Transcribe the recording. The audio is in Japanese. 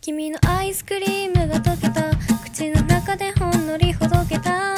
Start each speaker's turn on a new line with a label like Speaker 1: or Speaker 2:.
Speaker 1: 君のアイスクリームが溶けた口の中でほんのりほどけた